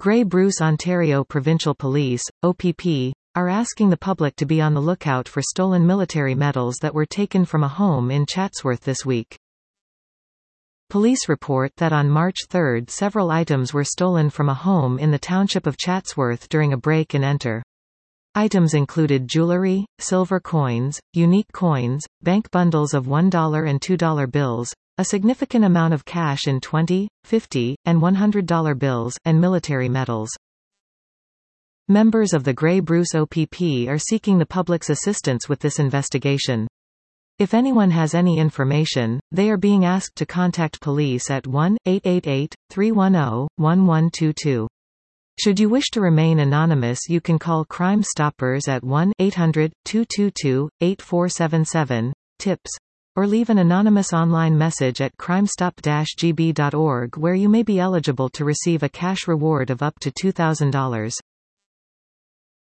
Grey Bruce Ontario Provincial Police, OPP, are asking the public to be on the lookout for stolen military medals that were taken from a home in Chatsworth this week. Police report that on March 3 several items were stolen from a home in the township of Chatsworth during a break-and-enter. Items included jewelry, silver coins, unique coins, bank bundles of $1 and $2 bills, a significant amount of cash in $20, $50, and $100 bills, and military medals. Members of the Grey Bruce OPP are seeking the public's assistance with this investigation. If anyone has any information, they are being asked to contact police at 1-888-310-1122. Should you wish to remain anonymous, you can call Crime Stoppers at 1-800-222-8477, TIPS, or leave an anonymous online message at crimestop-gb.org where you may be eligible to receive a cash reward of up to $2,000.